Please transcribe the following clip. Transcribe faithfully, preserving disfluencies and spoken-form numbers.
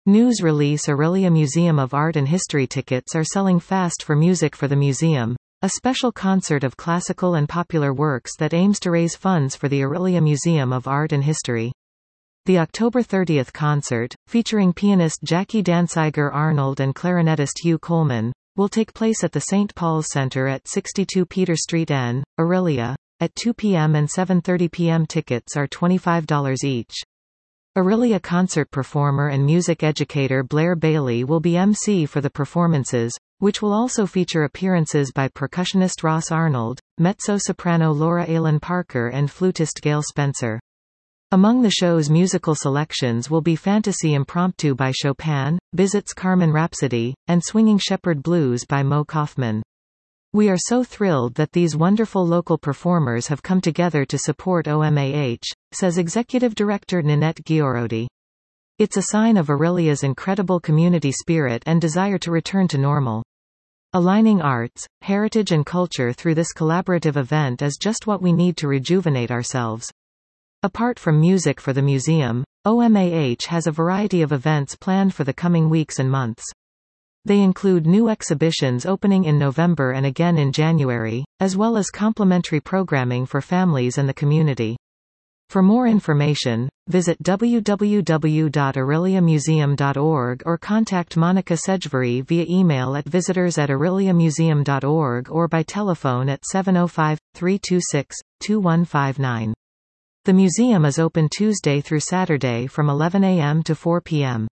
News release: Orillia Museum of Art and History tickets are selling fast for Music for the Museum, a special concert of classical and popular works that aims to raise funds for the Orillia Museum of Art and History. The October thirtieth concert, featuring pianist Jackie Dancyger Arnold and clarinetist Hugh Coleman, will take place at the Saint Paul's Centre at sixty-two Peter Street N, Orillia, at two p m and seven thirty p m Tickets are twenty-five dollars each. Orillia concert performer and music educator Blair Bailey will be M C for the performances, which will also feature appearances by percussionist Ross Arnold, mezzo-soprano Laura Aylin Parker and flutist Gail Spencer. Among the show's musical selections will be Fantasy Impromptu by Chopin, Bizet's Carmen Rhapsody, and Swinging Shepherd Blues by Mo Kaufman. "We are so thrilled that these wonderful local performers have come together to support O M A H, says Executive Director Ninette Giorodi. It's a sign of Orillia's incredible community spirit and desire to return to normal. Aligning arts, heritage and culture through this collaborative event is just what we need to rejuvenate ourselves." Apart from Music for the Museum, O M A H has a variety of events planned for the coming weeks and months. They include new exhibitions opening in November and again in January, as well as complimentary programming for families and the community. For more information, visit w w w dot orillia museum dot org or contact Monica Sedgbury via email at visitors at orillia museum dot org or by telephone at seven oh five, three two six, two one five nine. The museum is open Tuesday through Saturday from eleven a m to four p m